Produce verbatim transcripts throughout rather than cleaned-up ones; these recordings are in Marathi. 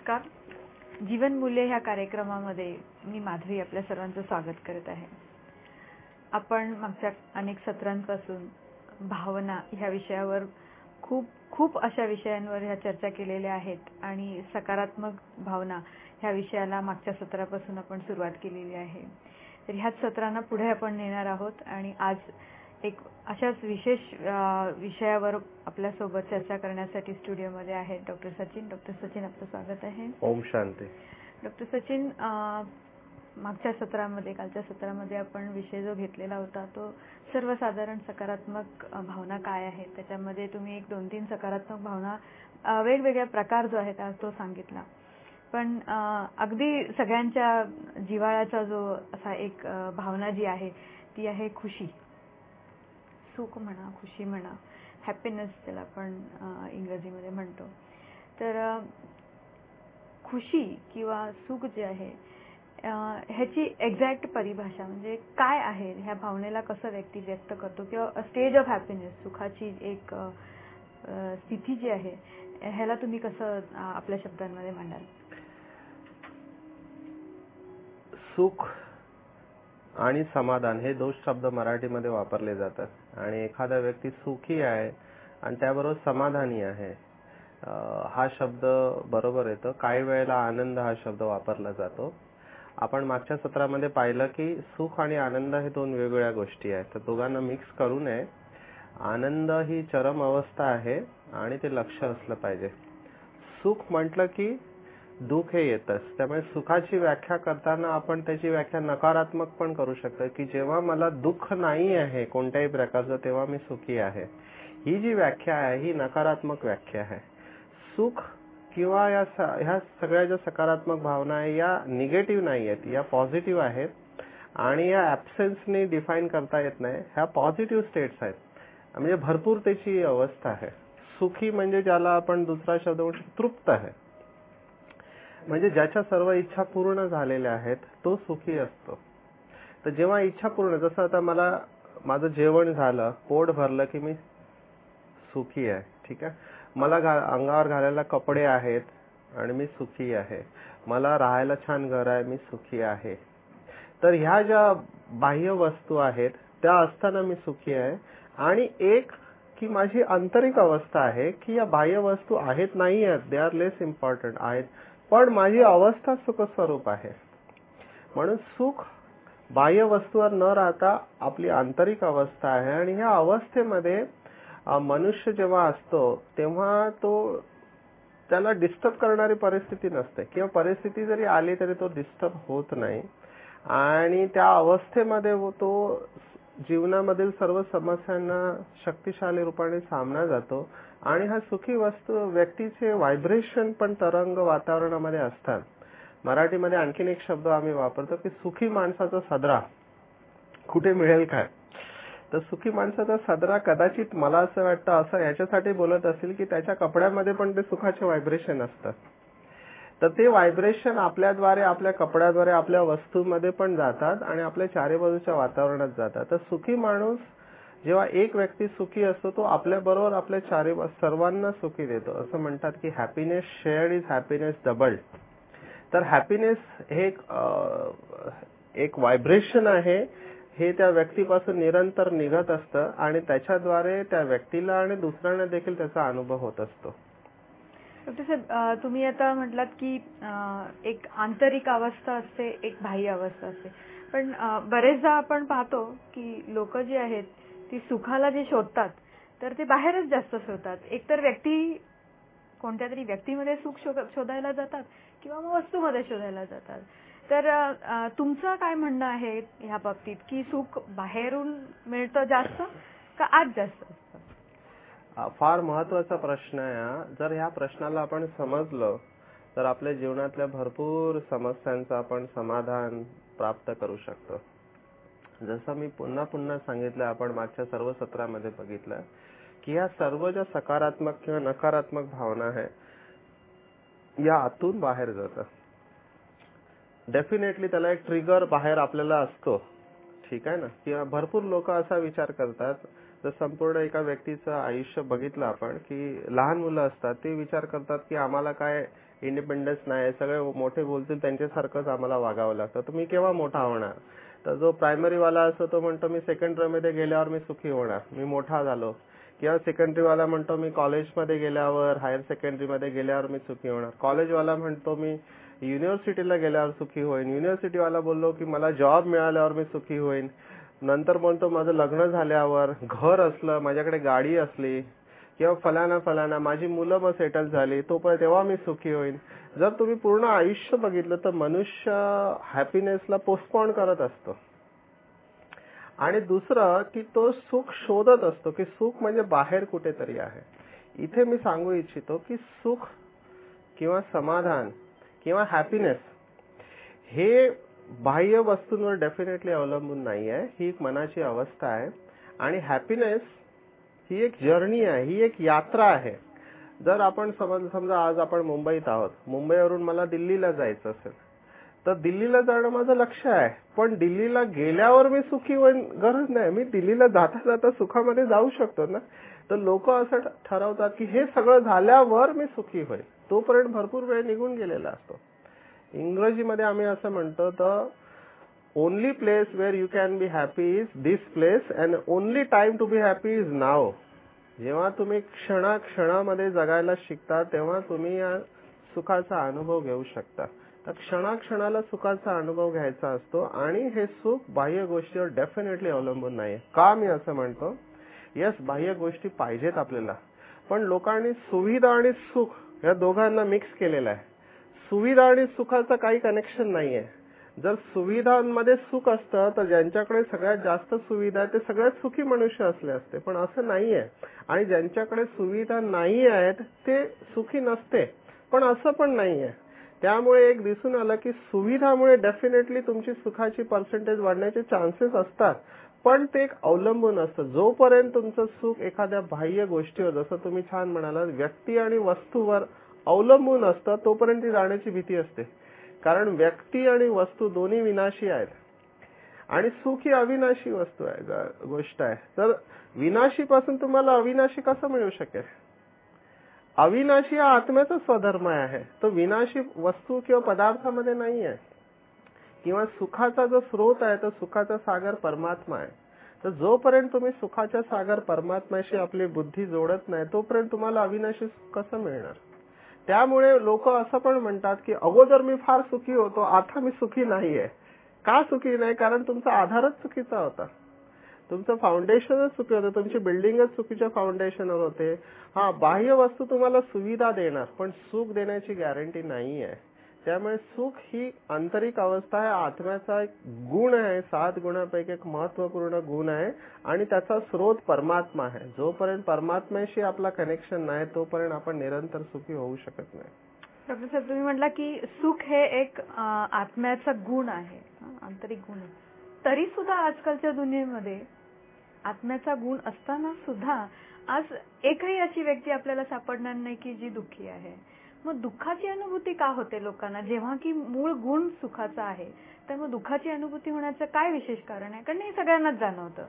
नमस्कार. जीवन मूल्य ह्या कार्यक्रमामध्ये मी माधवी आपल्या सर्वांचं स्वागत करत आहे. आपण मागच्या अनेक सत्रांपासून भावना ह्या विषयावर खूप खूप अशा विषयांवर ह्या चर्चा केलेल्या आहेत आणि सकारात्मक भावना ह्या विषयाला मागच्या सत्रापासून आपण सुरुवात केलेली आहे. तर ह्याच सत्रांना पुढे आपण नेणार आहोत आणि आज एक अशाच विशेष विषयावर आपल्या सोबत चर्चा करण्यासाठी स्टुडिओमध्ये आहेत डॉक्टर सचिन. डॉक्टर सचिन, आपलं स्वागत आहे. ओम शांती. डॉक्टर सचिन, मागच्या सत्रामध्ये कालच्या सत्रामध्ये आपण विषय जो घेतलेला होता तो सर्वसाधारण सकारात्मक भावना काय आहेत, त्याच्यामध्ये तुम्ही एक दोन तीन सकारात्मक भावना वेगवेगळ्या प्रकार जो आहे तो सांगितला. पण अगदी सगळ्यांच्या जिव्हाळ्याचा जो असा एक भावना जी आहे ती आहे खुशी. सुख म्हणा, खुशी म्हणा, हॅपीनेस ज्याला आपण इंग्रजीमध्ये म्हणतो. तर खुशी किंवा सुख जे आहे ह्याची एक्झॅक्ट परिभाषा म्हणजे काय आहे, ह्या भावनेला कसं व्यक्ती व्यक्त करतो, किंवा स्टेज ऑफ हॅपीनेस, सुखाची एक स्थिती जी आहे ह्याला तुम्ही कसं आपल्या शब्दांमध्ये मांडाल? सुख आणि समाधान हे दोन शब्द मराठीमध्ये वापरले जातात आणि एखादा व्यक्ती सुखी आहे आणि त्याबरोबर समाधानी आहे हा शब्द बरोबर येतो. काही वेळेला आनंद हा शब्द वापरला जातो. आपण मागच्या सत्रामध्ये पाहिलं की सुख आणि आनंद हे दोन वेगवेगळ्या गोष्टी आहेत, तर दोघांना मिक्स करू नये. आनंद ही चरम अवस्था आहे आणि ते लक्ष असलं पाहिजे. सुख म्हटलं की दुःख हे येतच, त्यामुळे सुखाची व्याख्या करताना आपण त्याची व्याख्या नकारात्मक पण करू शकतो की जेव्हा मला दुःख नाही आहे कोणत्याही प्रकारचं तेव्हा मी सुखी आहे. ही जी व्याख्या आहे ही नकारात्मक व्याख्या आहे. सुख किंवा या ह्या सगळ्या ज्या सकारात्मक भावना आहे या निगेटिव्ह नाही आहेत, या पॉझिटिव्ह आहेत आणि या ॲब्सेन्सने डिफाईन करता येत नाही. ह्या पॉझिटिव्ह स्टेट्स आहेत, म्हणजे भरपूरतेची अवस्था आहे. सुखी म्हणजे ज्याला आपण दुसरा शब्द म्हणतो तृप्त आहे, म्हणजे ज्याच्या सर्व इच्छा पूर्ण झालेल्या आहेत तो सुखी असतो. तर जेव्हा इच्छा पूर्ण, जसं आता मला माझं जेवण झालं, पोट भरलं की मी सुखी आहे. ठीक आहे. मला अंगावर घालायला कपडे आहेत आणि मी सुखी आहे. मला राहायला छान घर आहे, मी सुखी आहे. तर ह्या ज्या बाह्य वस्तू आहेत त्या असताना मी सुखी आहे. आणि एक की माझी आंतरिक अवस्था आहे की या बाह्य वस्तू आहेत नाही आहेत, दे आर लेस इम्पॉर्टंट आहेत, पण माझी अवस्था सुखस्वरूप आहे. म्हणून सुख बाह्य वस्तूवर न राहता आपली आंतरिक अवस्था आहे. आणि ह्या अवस्थेमध्ये मनुष्य जेव्हा असतो तेव्हा तो त्याला डिस्टर्ब करणारी परिस्थिती नसते, किंवा परिस्थिती जरी आली तरी तो डिस्टर्ब होत नाही आणि त्या अवस्थेमध्ये तो जीवनामधील सर्व समस्यांना शक्तिशाली रूपाने सामना जातो. आणि हा सुखी वस्तू व्यक्तीचे व्हायब्रेशन पण तरंग वातावरणामध्ये असतात. मराठीमध्ये आणखीन एक शब्द आम्ही वापरतो की सुखी माणसाचा सदरा कुठे मिळेल काय. तर सुखी माणसाचा सदरा कदाचित मला असं वाटतं असं याच्यासाठी बोलत असेल की त्याच्या कपड्यामध्ये पण ते सुखाचे व्हायब्रेशन असतात. तर ते व्हायब्रेशन आपल्याद्वारे, आपल्या कपड्याद्वारे आपल्या वस्तूमध्ये पण जातात आणि आपल्या चारी बाजूच्या वातावरणात जातात. तर सुखी माणूस जेव्हा एक व्यक्ती सुखी असतो तो आपल्या बरोबर आपल्या चारी सर्वांना सुखी देतो. असं म्हणतात की happiness shared is happiness doubled. तर हॅपीनेस हे एक व्हायब्रेशन आहे, हे त्या व्यक्तीपासून निरंतर निघत असतं आणि त्याच्याद्वारे त्या व्यक्तीला आणि दुसऱ्यांना देखील त्याचा अनुभव होत असतो. डॉक्टर साहेब, तुम्ही आता म्हटलात की एक आंतरिक अवस्था असते, एक बाह्य अवस्था असते. पण बरेचदा आपण पाहतो की लोक जी आहेत ती सुखाला जे शोधतात तर ते बाहेरच जास्त शोधतात. एकतर व्यक्ती कोणत्या तरी व्यक्तीमध्ये सुख शोधायला जातात किंवा मग वस्तूमध्ये शोधायला जातात. तर तुमचं काय म्हणणं आहे ह्या बाबतीत की सुख बाहेरून मिळतं जास्त का आत जास्त असतं? फार महत्वाचा प्रश्न आहे. जर ह्या प्रश्नाला आपण समजलं तर आपल्या जीवनातल्या भरपूर समस्यांचं आपण समाधान प्राप्त करू शकतो. जसं मी पुन्हा पुन्हा सांगितलं, आपण मागच्या सर्व सत्रामध्ये बघितलं की ह्या सर्व ज्या सकारात्मक किंवा नकारात्मक भावना आहेत या आतून बाहेर जातात. डेफिनेटली त्याला एक ट्रिगर बाहेर आपल्याला असतो. ठीक आहे ना. किंवा भरपूर लोक असा विचार करतात, जर संपूर्ण एका व्यक्तीचं आयुष्य बघितलं आपण की लहान मुलं असतात ते विचार करतात की आम्हाला काय इंडिपेंडन्स नाही, सगळे मोठे बोलतील त्यांच्यासारखंच आम्हाला वागावं लागतं, तर मी केव्हा मोठा होणार? तर जो प्रायमरी वाला असतो तो म्हणतो मी सेकंडरी मध्ये गेल्यावर मी सुखी होणार, मी मोठा झालो. किंवा सेकंडरी वाला म्हणतो मी कॉलेजमध्ये गेल्यावर, हायर सेकंडरी मध्ये गेल्यावर मी सुखी होणार. कॉलेजवाला म्हणतो मी युनिव्हर्सिटीला गेल्यावर सुखी होईन. युनिव्हर्सिटीवाला बोललो की मला जॉब मिळाल्यावर मी सुखी होईन. नंतर म्हणतो माझं लग्न झाल्यावर, घर असलं, माझ्याकडे गाडी असली, किंवा फलाना फलाना माझी मुलं मग सेटल झाली, तो पण तेव्हा मी सुखी होईन. जर तुम्ही पूर्ण आयुष्य बघितलं तर मनुष्य हॅपीनेसला पोस्टपोन करत असतो. आणि दुसरं की तो सुख शोधत असतो की सुख म्हणजे बाहेर कुठेतरी आहे. इथे मी सांगू इच्छितो की सुख किंवा समाधान किंवा हॅपीनेस हे बाह्य वस्तूंवर डेफिनेटली अवलंबून नाही आहे. ही एक मनाची अवस्था आहे. आणि हॅपीनेस ही एक जर्नी आहे, ही एक यात्रा आहे. जर आपण समज समजा आज आपण मुंबईत आहोत, मुंबईवरून मला दिल्लीला जायचं असेल तर दिल्लीला जाणं माझं लक्ष आहे, पण दिल्लीला गेल्यावर मी सुखी होईन गरज नाही. मी दिल्लीला जाता जाता सुखामध्ये जाऊ शकतो ना. तर लोक असं ठरवतात की हे सगळं झाल्यावर मी सुखी होईल, तोपर्यंत भरपूर वेळ निघून गेलेला असतो. इंग्रजीमध्ये आम्ही असं म्हणतो तर only place where you can be happy is this place and only time to be happy is now. जेव्हा तुम्ही क्षणा क्षणामध्ये जगायला शिकता तेव्हा तुम्ही या सुखाचा अनुभव घेऊ शकता. तर क्षणाक्षणाला सुखाचा अनुभव घ्यायचा असतो आणि हे सुख बाह्य गोष्टीवर डेफिनेटली अवलंबून नाहीये. का मी असं म्हणतो? यस, बाह्य गोष्टी पाहिजेत आपल्याला, पण लोकांनी सुविधा आणि सुख या दोघांना मिक्स केलेलं आहे. सुविधा आणि सुखाचं काही कनेक्शन नाहीये. जर सुविधांमध्ये सुख असतं तर ज्यांच्याकडे सगळ्यात जास्त सुविधा आहे ते सगळ्यात सुखी मनुष्य असले असते, पण असं नाहीये. आणि ज्यांच्याकडे सुविधा नाही आहेत ते सुखी नसते, पण असं पण नाहीये. त्यामुळे एक दिसून आलं की सुविधामुळे डेफिनेटली तुमची सुखाची पर्सेंटेज वाढण्याचे चान्सेस असतात, पण ते एक अवलंबून असतं. जोपर्यंत तुमचं सुख एखाद्या बाह्य गोष्टीवर, जसं तुम्ही छान म्हणालात, व्यक्ती आणि वस्तूवर अवलंबून असतं, तोपर्यंत ती जाण्याची भीती असते. कारण व्यक्ती आणि वस्तू दोन्ही विनाशी आहेत आणि सुख ही अविनाशी वस्तू आहे, गोष्ट आहे. तर विनाशीपासून तुम्हाला अविनाशी कसं मिळू शकेल? अविनाशी हा आत्म्याचा स्वधर्म आहे, तो विनाशी वस्तू किंवा पदार्थामध्ये नाही आहे. किंवा सुखाचा जो स्रोत आहे तो सुखाचा सागर परमात्मा आहे. तर जोपर्यंत तुम्ही सुखाच्या सागर परमात्म्याशी आपली बुद्धी जोडत नाही तोपर्यंत तुम्हाला अविनाशी सुख कसं मिळणार? त्यामुळे लोक असं पण म्हणतात की अगोदर मी फार सुखी होतो, आता मी सुखी नाहीये. का सुखी नाही? कारण तुमचा आधारच चुकीचा होता, तुमचं फाउंडेशनच चुकी होतं, तुमची बिल्डिंगच चुकीच्या फाउंडेशनवर होते. हा, बाह्य वस्तू तुम्हाला सुविधा देणार पण सुख देण्याची गॅरंटी नाहीये. त्यामुळे सुख ही आंतरिक अवस्था आहे, आत्म्याचा एक गुण आहे, सात गुणांपैकी एक महत्वपूर्ण गुण आहे आणि त्याचा स्रोत परमात्मा आहे. जोपर्यंत परमात्म्याशी आपला कनेक्शन नाही तोपर्यंत आपण निरंतर सुखी होऊ शकत नाही. डॉक्टर साहेब, तुम्ही म्हटला की सुख हे एक आत्म्याचा गुण आहे, आंतरिक गुण आहे. तरी सुद्धा आजकालच्या दुनियेमध्ये आत्म्याचा गुण असताना सुद्धा आज एकही अशी व्यक्ती आपल्याला सापडणार नाही की जी दुःखी आहे. मग दुःखाची अनुभूती का होते लोकांना, जेव्हा की मूळ गुण सुखाचा आहे? तर मग दुःखाची अनुभूती होण्याचं काय विशेष कारण आहे? कारण हे सगळ्यांनाच जाणवतं.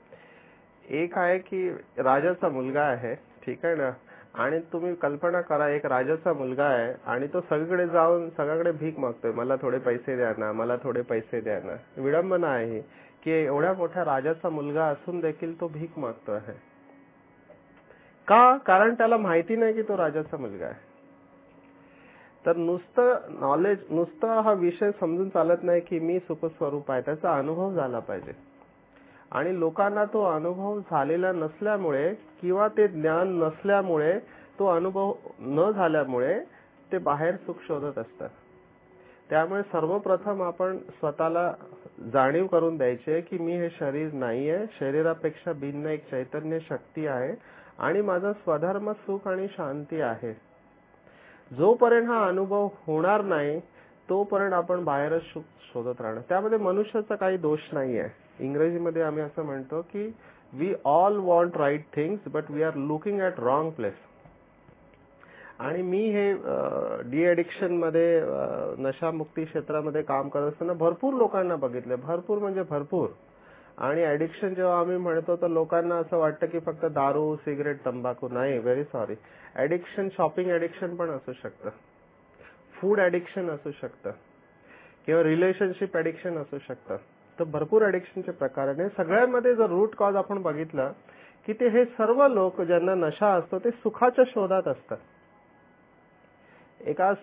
एक आहे की राजाचा मुलगा आहे, ठीक आहे ना, आणि तुम्ही कल्पना करा एक राजाचा मुलगा आहे आणि तो सगळीकडे जाऊन सगळ्याकडे भीक मागतोय, मला थोडे पैसे द्या ना, मला थोडे पैसे द्या ना. विडंबना आहे की एवढ्या मोठ्या राजाचा मुलगा असून देखील तो भीक मागतो आहे. का? कारण त्याला माहिती नाही की तो राजाचा मुलगा आहे. तर नुसतं नॉलेज, नुसतं हा विषय समजून चालत नाही की मी सुखस्वरूप आहे, त्याचा अनुभव झाला पाहिजे. आणि लोकांना तो अनुभव झालेला नसल्यामुळे किंवा ते ज्ञान नसल्यामुळे, तो अनुभव न झाल्यामुळे ते बाहेर सुख शोधत असतात. त्यामुळे सर्वप्रथम आपण स्वतःला जाणीव करून द्यायची की मी हे शरीर नाहीये, शरीरापेक्षा भिन्न एक चैतन्य शक्ती आहे आणि माझा स्वधर्म सुख आणि शांती आहे. जोपर्यंत हा अनुभव होणार नाही तोपर्यंत आपण बाहेरच सुख शोधत राहणार. त्यामध्ये मनुष्याचा काही दोष नाहीये. इंग्रजीमध्ये आम्ही असं म्हणतो की we all want right things but we are looking at wrong place. आणि मी हे डी एडिक्शन मध्ये, नशामुक्ती क्षेत्रामध्ये काम करत असताना भरपूर लोकांना बघितले, भरपूर म्हणजे भरपूर. आणि ऍडिक्शन जेव्हा आम्ही म्हणतो तर लोकांना असं वाटतं की फक्त दारू, सिगरेट, तंबाखू. नाही, very sorry, addiction shopping addiction पण असू शकतं. फूड ॲडिक्शन असू शकतं किंवा रिलेशनशिप ॲडिक्शन असू शकतं. तर भरपूर ॲडिक्शनचे प्रकार आहेत. सगळ्यांमध्ये जर रूट कॉज आपण बघितलं की ते हे सर्व लोक ज्यांना नशा असतो ते सुखाच्या शोधात असतात. एका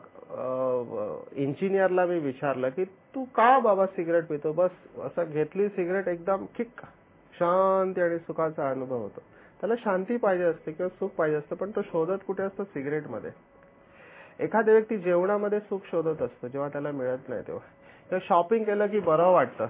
इंजिनियरला मी विचारलं की तू का बाबा सिगरेट पितो. बस असं घेतली सिगरेट एकदम किक शांती आणि सुखाचा अनुभव होतो. त्याला शांती पाहिजे असते किंवा सुख पाहिजे असतं, पण तो शोधत कुठे असतो सिगरेटमध्ये. एखाद्या व्यक्ती जेवणामध्ये सुख शोधत असतो जेव्हा त्याला मिळत नाही तेव्हा, किंवा शॉपिंग केलं की बरं वाटतं.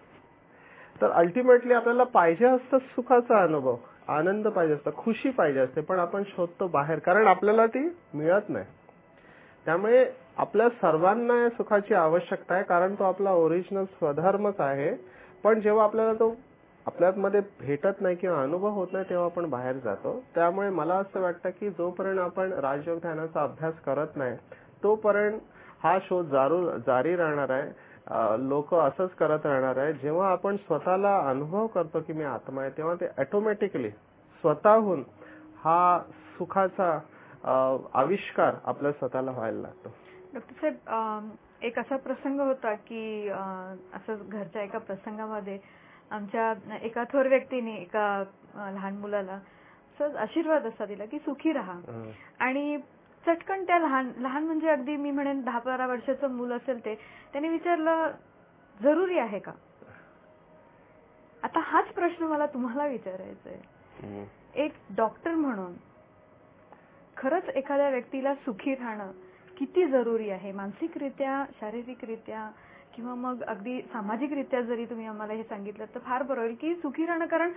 तर अल्टिमेटली आपल्याला पाहिजे असतं सुखाचा अनुभव, आनंद पाहिजे असतं, खुशी पाहिजे असते, पण आपण शोधतो बाहेर कारण आपल्याला ती मिळत नाही. त्यामुळे आपल्या सर्वांना या सुखाची आवश्यकता आहे कारण तो आपला ओरिजिनल स्वधर्मच आहे. पण जेव्हा आपल्याला तो आपल्यामध्ये भेटत नाही किंवा अनुभव होत नाही तेव्हा आपण बाहेर जातो. त्यामुळे मला असं वाटतं की जोपर्यंत आपण राजयोग ध्यानाचा अभ्यास करत नाही तोपर्यंत हा शोध जारी राहणार आहे. लोक असंच करत राहणार आहे. जेव्हा आपण स्वतःला अनुभव करतो की मी आत्मा आहे तेव्हा ते ऑटोमॅटिकली स्वतःहून हा सुखाचा आविष्कार आपल्या स्वतःला व्हायला लागतो. डॉक्टर साहेब, एक असा प्रसंग होता की असं घरच्या एका प्रसंगामध्ये आमच्या एका थोर व्यक्तीने एका लहान मुलाला सहज आशीर्वाद असा दिला की सुखी राहा. आणि चटकन त्या लहान लहान म्हणजे अगदी मी म्हणेन दहा बारा वर्षाचं मूल असेल ते त्याने विचारलं जरुरी आहे का. आता हाच प्रश्न मला तुम्हाला विचारायचा आहे. एक डॉक्टर म्हणून खरंच एखाद्या व्यक्तीला सुखी राहणं किती जरुरी आहे, मानसिकरित्या, शारीरिकरित्या किंवा मग अगदी सामाजिकरित्या जरी तुम्ही आम्हाला हे सांगितलं तर फार बरं होईल की सुखी राहणं. कारण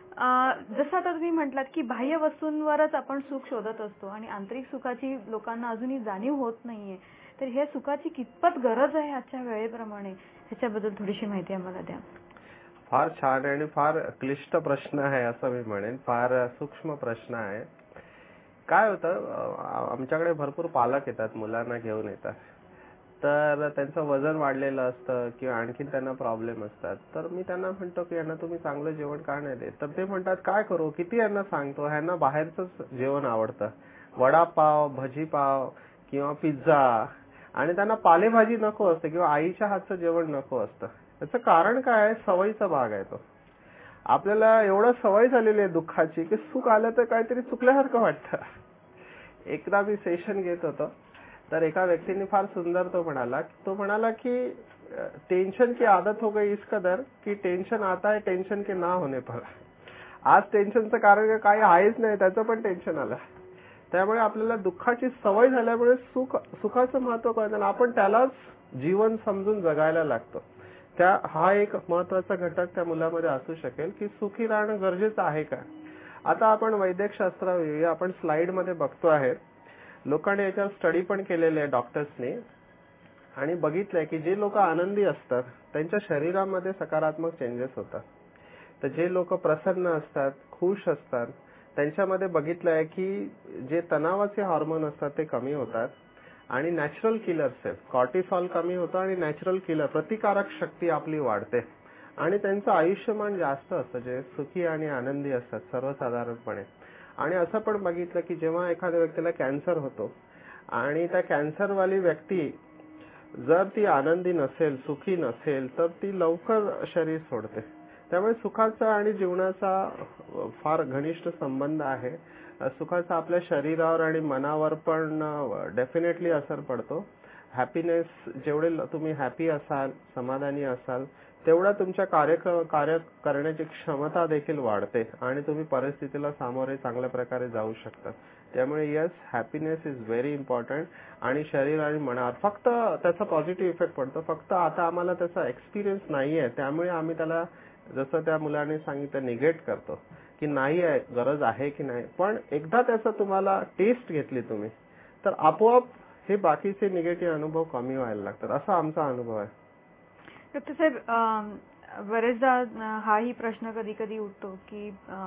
जसं आता तुम्ही म्हटलात की बाह्य वस्तूंवरच आपण सुख शोधत असतो आणि आंतरिक सुखाची लोकांना अजूनही जाणीव होत नाहीये. तर हे सुखाची कितपत गरज आहे आजच्या वेळेप्रमाणे, ह्याच्याबद्दल थोडीशी माहिती आम्हाला द्या. फार छान आणि फार क्लिष्ट प्रश्न आहे असं मी म्हणेन. फार सूक्ष्म प्रश्न आहे. काय होतं, आमच्याकडे भरपूर पालक येतात, मुलांना घेऊन येतात. तर त्यांचं वजन वाढलेलं असतं किंवा आणखीन त्यांना प्रॉब्लेम असतात. तर मी त्यांना म्हणतो की यांना तुम्ही चांगलं जेवण का नाही देत. तर ते म्हणतात काय करू, किती यांना सांगतो, ह्यांना बाहेरचंच जेवण आवडतं, वडापाव, भजीपाव किंवा पिझ्झा, आणि त्यांना पालेभाजी नको असते किंवा आईच्या हातचं जेवण नको असतं. त्याचं कारण काय आहे, सवयीचा भाग आहे तो. आपल्याला एवढं सवय झालेली आहे दुःखाची की सुख आलं तर काहीतरी चुकल्यासारखं वाटतं. एकदा मी सेशन घेत होतो तर एका व्यक्तीने फार सुंदर तो म्हणाला तो म्हणाला की टेंशन की आदत हो गई इस कदर की टेंशन आता है टेंशन के ना होने पर. आज टेन्शनचं कारण काही आहेच नाही, त्याचं पण टेन्शन आलं. त्यामुळे आपल्याला दुःखाची सवय झाल्यामुळे सुख सुखाचं महत्व कळतं, आपण त्यालाच जीवन समजून जगायला लागतो. त्या हा एक महत्वाचा घटक त्या मुलामध्ये असू शकेल की सुखी राहणं गरजेचं आहे का. आता आपण वैद्यकशास्त्रावर येऊया. आपण स्लाइड मध्ये बघतो आहे, लोकांनी याच्यावर स्टडी पण केलेले आहे डॉक्टर्सनी, आणि बघितलंय की जे लोक आनंदी असतात त्यांच्या शरीरामध्ये सकारात्मक चेंजेस होतात. तर जे लोक प्रसन्न असतात, खुश असतात, त्यांच्यामध्ये बघितलंय की जे तणावाचे हार्मोन असतात ते कमी होतात आणि नॅचरल किलर सेल कॉर्टिसॉल कमी होतं आणि नॅचरल किलर प्रतिकारक शक्ती आपली वाढते आणि त्यांचं आयुष्यमान जास्त असतं जे सुखी आणि आनंदी असतात सर्वसाधारणपणे. आणि असं पण बघितलं की जेव्हा एखाद्या व्यक्तीला कॅन्सर होतो आणि त्या कॅन्सरवाली व्यक्ती जर ती आनंदी नसेल, सुखी नसेल, तर ती लवकर शरीर सोडते. त्यामुळे सुखाचा आणि जीवनाचा फार घनिष्ठ संबंध आहे. सुखाचा आपल्या शरीरावर आणि मनावर पण डेफिनेटली असर पडतो. हॅपीनेस, जेवढे तुम्ही हॅपी असाल, समाधानी असाल, तेवढा तुमच्या कार्य कार्य करण्याची क्षमता देखील वाढते आणि तुम्ही परिस्थितीला सामोरे चांगल्या प्रकारे जाऊ शकता. त्यामुळे yes, happiness is very important. आणि शरीर आणि मनावर फक्त त्याचा पॉझिटिव्ह इफेक्ट पडतो. फक्त आता आम्हाला त्याचा एक्सपिरियन्स नाहीये, त्यामुळे आम्ही त्याला जसं त्या मुलाने सांगितलं निगेट करतो की नाही आहे, गरज आहे की नाही. पण एकदा त्याचा तुम्हाला टेस्ट घेतली तुम्ही तर आपोआप हे बाकीचे निगेटिव्ह अनुभव कमी व्हायला लागतात. असा आमचा अनुभव आहे. डॉक्टर साहेब, बरेचदा हाही प्रश्न कधी कधी उठतो की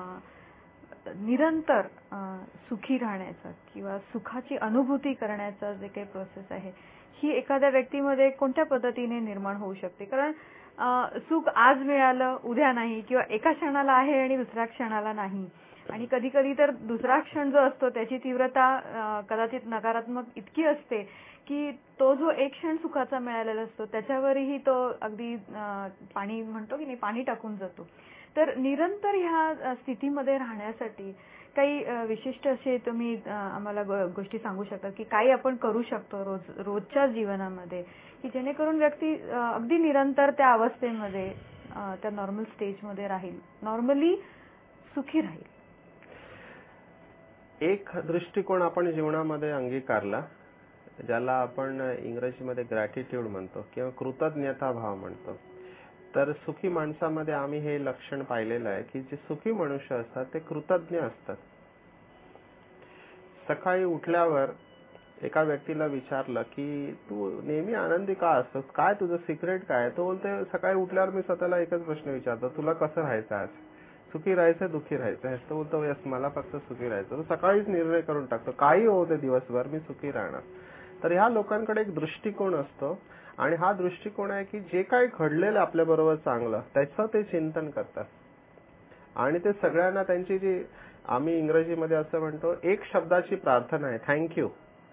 निरंतर सुखी राहण्याचा किंवा सुखाची अनुभूती करण्याचा जे काही प्रोसेस आहे ही एखाद्या व्यक्तीमध्ये कोणत्या पद्धतीने निर्माण होऊ शकते. कारण सुख आज मिळालं उद्या नाही, किंवा एका क्षणाला आहे आणि दुसऱ्या क्षणाला नाही. आणि कधी कधी तर दुसरा क्षण जो असतो त्याची तीव्रता कदाचित नकारात्मक इतकी असते की तो जो एक क्षण सुखाचा मिळालेला असतो त्याच्यावरही तो अगदी पाणी म्हणतो की नाही पाणी टाकून जातो. तर निरंतर ह्या स्थितीमध्ये राहण्यासाठी काही विशिष्ट असे तुम्ही आम्हाला गोष्टी सांगू शकता की काही आपण करू शकतो रोज रोजच्या जीवनामध्ये की जेणेकरून व्यक्ती अगदी निरंतर त्या अवस्थेमध्ये त्या नॉर्मल स्टेजमध्ये राहील, नॉर्मली सुखी राहील. एक दृष्टिकोन आपण जीवनामध्ये अंगीकारला ज्याला आपण इंग्रजीमध्ये ग्रॅटिट्यूड म्हणतो किंवा कृतज्ञता भाव म्हणतो. तर सुखी माणसामध्ये आम्ही हे लक्षण पाहिलेलं आहे की जे सुखी मनुष्य असतात ते कृतज्ञ असतात. सकाळी उठल्यावर एका व्यक्तीला विचारलं की तू नेहमी आनंदी का असतोस, काय तुझं सिक्रेट काय? तो बोलते सकाळी उठल्यावर मी स्वतःला एकच प्रश्न विचारतो, तुला कसं राहायचं आज, सुखी राहायचं दुःखी राहायचं? तो बोलतो यस मला फक्त सुखी राहायचं. तो सकाळीच निर्णय करून टाकतो काही होते दिवसभर मी सुखी राहणार. तर ह्या लोकांकडे एक दृष्टिकोन असतो आणि हा दृष्टिकोन आहे की जे काही घडलेलं आपल्या बरोबर चांगलं त्याचं ते चिंतन करतात आणि ते सगळ्यांना त्यांची जी आम्ही इंग्रजीमध्ये असं म्हणतो एक शब्दाची प्रार्थना आहे, थँक्यू.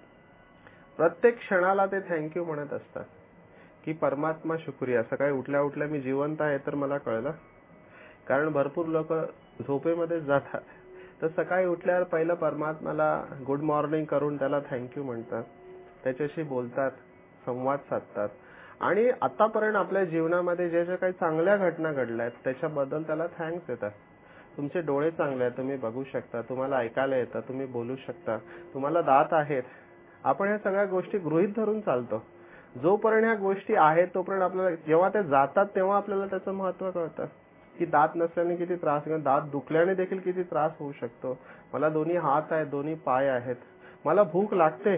प्रत्येक क्षणाला ते थँक्यू म्हणत असतात की परमात्मा शुक्रिया, सकाळी उठल्या उठल्या मी जिवंत आहे तर मला कळलं. कारण भरपूर लोक झोपेमध्ये जातात तर सकाळी उठल्यावर पहिलं परमात्माला गुड मॉर्निंग करून त्याला थँक्यू म्हणतात, त्याच्याशी बोलतात, संवाद साधतात आणि आतापर्यंत आपल्या जीवनामध्ये जे जे काही चांगल्या घटना घडल्या आहेत त्याच्याबद्दल त्याला थँक्स देतात. तुमचे डोळे चांगले आहेत, तुम्ही बघू शकता, तुम्हाला ऐकायला येतं, तुम्ही बोलू शकता, तुम्हाला दात आहेत. आपण ह्या सगळ्या गोष्टी गृहीत धरून चालतो. जोपर्यंत ह्या गोष्टी आहेत तोपर्यंत आपल्याला जेव्हा त्या जातात तेव्हा आपल्याला त्याचं महत्व कळतं की दात नसल्याने किती त्रास, दात दुखल्याने देखील किती त्रास होऊ शकतो. मला दोन्ही हात आहेत, दोन्ही पाय आहेत, मला भूक लागते.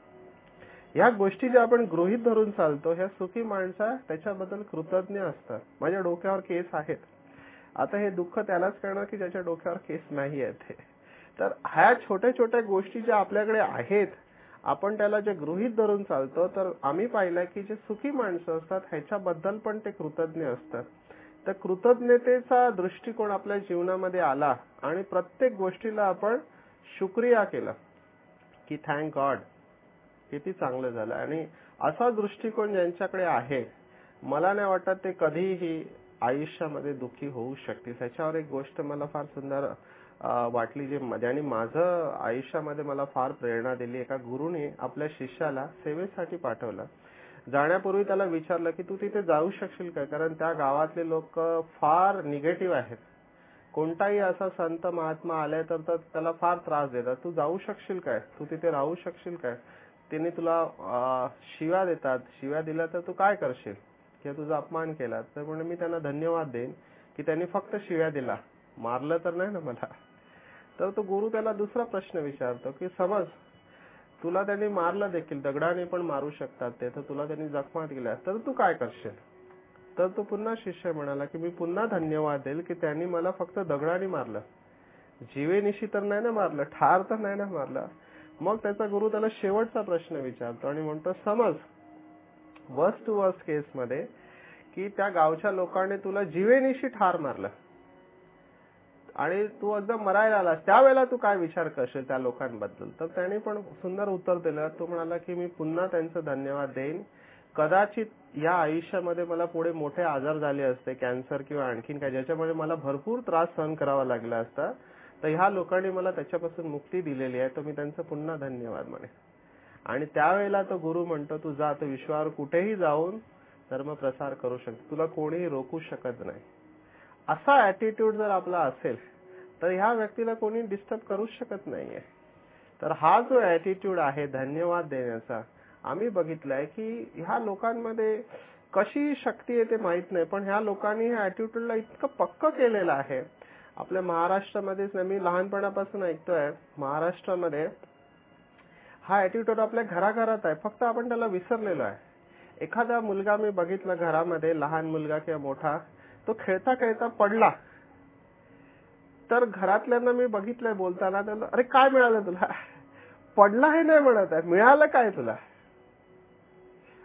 ह्या गोष्टी ज्या आपण गृहीत धरून चालतो ह्या सुखी माणसा त्याच्याबद्दल कृतज्ञ असतात. माझ्या डोक्यावर केस आहेत, आता हे दुःख त्यालाच कळणार की ज्याच्या डोक्यावर केस नाही आहेत. तर ह्या छोट्या छोट्या गोष्टी ज्या आपल्याकडे आहेत आपण त्याला जे गृहीत धरून चालतो तर आम्ही पाहिलं की जे सुखी माणसं असतात ह्याच्याबद्दल पण ते कृतज्ञ असतात. तर कृतज्ञतेचा दृष्टिकोन आपल्या जीवनामध्ये आला आणि प्रत्येक गोष्टीला आपण शुक्रिया केला की थँक गॉड, किती चांगलं झालं. आणि असा दृष्टिकोन ज्यांच्याकडे आहे मला नाही वाटत ते कधीही आयुष्यामध्ये दुःखी होऊ शकतील. त्याच्यावर एक गोष्ट मला फार सुंदर वाटली जे ज्याने माझं आयुष्यामध्ये मला फार प्रेरणा दिली. एका गुरुने आपल्या शिष्याला सेवेसाठी पाठवलं. जाण्यापूर्वी त्याला विचारलं की तू तिथे जाऊ शकशील काय, कारण त्या गावातले लोक फार निगेटिव्ह आहेत, कोणताही असा संत महात्मा आलाय तर त्याला फार त्रास देतात, तू जाऊ शकशील काय, तू तिथे राहू शकशील काय, त्यांनी तुला शिव्या देतात, शिव्या दिल्या तर तू काय करशील किंवा तुझा अपमान केला. तर म्हणून मी त्यांना धन्यवाद देईन की त्यांनी फक्त शिव्या दिला, मारलं तर नाही ना मला. तर तो गुरु त्याला दुसरा प्रश्न विचारतो की समज तुला त्यांनी मारलं देखील, दगडाने पण मारू शकतात ते, तर तुला त्यांनी जखमा दिल्या तर तू काय करशील. तर तो पुन्हा शिष्य म्हणाला की मी पुन्हा धन्यवाद देईल की त्यांनी मला फक्त दगडाने मारलं, जीवेनिशी तर नाही ना मारलं, ठार तर नाही ना मारलं. मग त्याचा गुरु त्याला शेवटचा प्रश्न विचारतो आणि म्हणतो समज वर्स्ट टू वर्स्ट केस मध्ये की त्या गावच्या लोकांनी तुला जीवेनिशी ठार मारलं आणि तू एकदम मरायला आलास, त्यावेळेला तू काय विचार करशील त्या लोकांबद्दल. तर त्याने पण सुंदर उत्तर दिलं. तो म्हणाला की मी पुन्हा त्यांचं धन्यवाद देईन, कदाचित या आयुष्यामध्ये मला पुढे मोठे आजार झाले असते, कॅन्सर किंवा आणखीन काय, ज्याच्यामुळे मला भरपूर त्रास सहन करावा लागला असता, तर ह्या लोकांनी मला त्याच्यापासून मुक्ती दिलेली आहे, तर मी त्यांचं पुन्हा धन्यवाद म्हणे. आणि त्यावेळेला तो गुरु म्हणतो तू जा, तो विश्वावर कुठेही जाऊन धर्म प्रसार करू शकतो, तुला कोणीही रोखू शकत नाही. असा ऍटिट्यूड जर आपला असेल तर ह्या व्यक्तीला कोणी डिस्टर्ब करू शकत नाहीये. तर हा जो ऍटिट्यूड आहे धन्यवाद देण्याचा, आम्ही बघितलंय की ह्या लोकांमध्ये कशी शक्ती आहे ते माहित नाही, पण ह्या लोकांनी ह्या ऍटिट्यूडला इतकं पक्क केलेलं आहे. आपल्या महाराष्ट्रामध्येच मी लहानपणापासून ऐकतोय, महाराष्ट्रामध्ये हा ऍटिट्यूड आपल्या घराघरात आहे, फक्त आपण त्याला विसरलेलो आहे. एखादा मुलगा मी बघितला घरामध्ये, लहान मुलगा किंवा मोठा, तो खेळता खेळता पडला तर घरातल्यांना मी बघितलंय बोलताना त्याला अरे काय मिळालं तुला, पडला हे नाही म्हणत आहे, मिळालं काय तुला.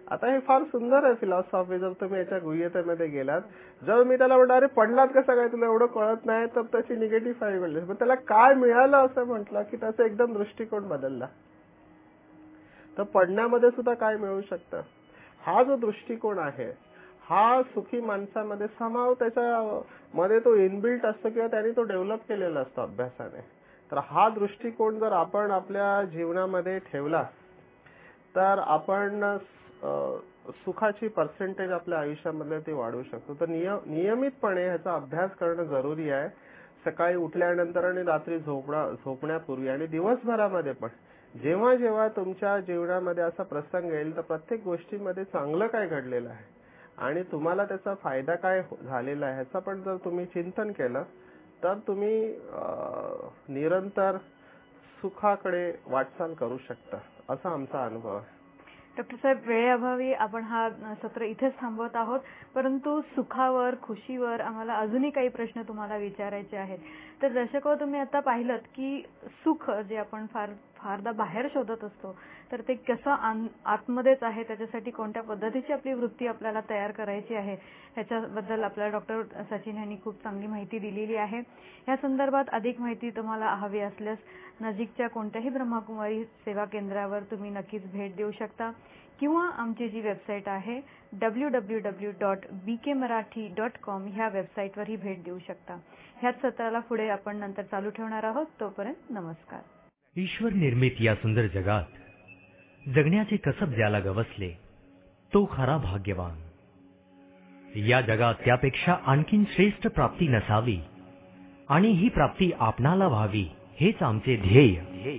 आता हे फार सुंदर आहे फिलॉसॉफी, जर तुम्ही याच्या गुह्यतेमध्ये गेलात. जर मी त्याला म्हणणार अरे पडलात कसं काय, तुला एवढं कळत नाही, तर त्याची निगेटिव्ह फाईव्ह मिळते. पण त्याला काय मिळालं असं म्हटलं की त्याचा एकदम दृष्टिकोन बदलला. तर पडण्यामध्ये सुद्धा काय मिळू शकतं, हा जो दृष्टिकोन आहे हा सुखी माणसामध्ये समाव त्याच्या मध्ये तो इनबिल्ट असतो किंवा त्याने तो डेव्हलप केलेला असतो अभ्यासाने. तर हा दृष्टिकोन जर आपण आपल्या जीवनामध्ये ठेवला तर आपण सुखाची पर्सेंटेज आपल्या आयुष्यामध्ये ते वाढवू शकतो. तर नियमितपणे ह्याचा अभ्यास करणं जरुरी आहे. सकाळी उठल्यानंतर आणि रात्री झोपण्या झोपण्यापूर्वी आणि दिवसभरामध्ये पण जेव्हा जेव्हा तुमच्या जीवनामध्ये असा प्रसंग येईल तर प्रत्येक गोष्टीमध्ये चांगलं काय घडलेलं आहे आणि तुम्हाला त्याचा फायदा काय झालेला आहे ह्याचा पण जर तुम्ही चिंतन केलं तर तुम्ही निरंतर सुखाकडे वाटचाल करू शकता, असा आमचा अनुभव आहे. डॉक्टर साहेब, वेळेअभावी आपण हा सत्र इथेच थांबवत आहोत, परंतु सुखावर, खुशीवर आम्हाला अजूनही काही प्रश्न तुम्हाला विचारायचे आहेत. तर दर्शको, तुम्ही आता पाहिलं की सुख जे आपण फार फारदा बाहेर शोधत असतो तर ते कसं आतमध्येच आहे, त्याच्यासाठी कोणत्या पद्धतीची आपली वृत्ती आपल्याला तयार करायची आहे ह्याच्याबद्दल आपल्याला डॉक्टर सचिन यांनी खूप चांगली माहिती दिलेली आहे. या संदर्भात अधिक माहिती तुम्हाला हवी असल्यास नजीकच्या कोणत्याही ब्रह्मकुमारी सेवा केंद्रावर तुम्ही नक्कीच भेट देऊ शकता किंवा आमची जी वेबसाईट आहे W W W dot B K Marathi dot com ह्या वेबसाईटवरही भेट देऊ शकता. ह्याच सत्राला पुढे आपण नंतर चालू ठेवणार आहोत. तोपर्यंत नमस्कार. ईश्वर निर्मित या सुंदर जगात जगण्याचे कसब ज्याला गवसले तो खरा भाग्यवान. या जगात त्यापेक्षा आणखीन श्रेष्ठ प्राप्ती नसावी आणि ही प्राप्ती आपणाला व्हावी हेच आमचे ध्येय.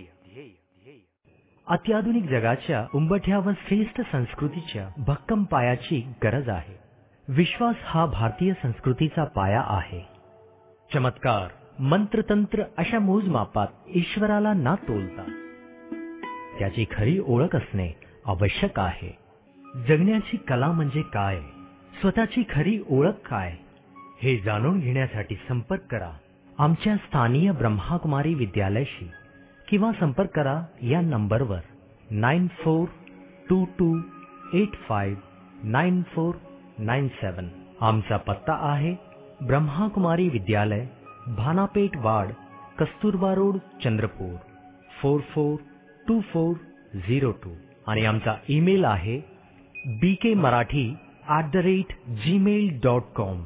अत्याधुनिक जगाच्या उंबठ्या व श्रेष्ठ संस्कृतीच्या भक्कम पायाची गरज आहे. विश्वास हा भारतीय संस्कृतीचा पाया आहे. चमत्कार, मंत्रतंत्र अशा मोजमापात ईश्वराला ना तोलता त्याची खरी ओळख असणे आवश्यक आहे. जगण्याची कला म्हणजे काय, स्वतःची खरी ओळख काय हे जाणून घेण्यासाठी संपर्क करा आमच्या स्थानीय ब्रह्मकुमारी विद्यालयाशी किंवा संपर्क करा या नंबरवर nine four two two eight five nine four nine seven. आमचा पत्ता आहे Brahmakumari Vidyalaya, Bhanapeth ward, Kasturba road, Chandrapur four four two four zero two. आणि आमचा ईमेल आहे B K Marathi at the rate Gmail dot com.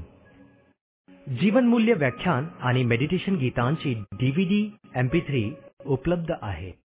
जीवनमूल्य व्याख्यान आणि मेडिटेशन गीतांची डीव्हीडी एम पी थ्री उपलब्ध आहे.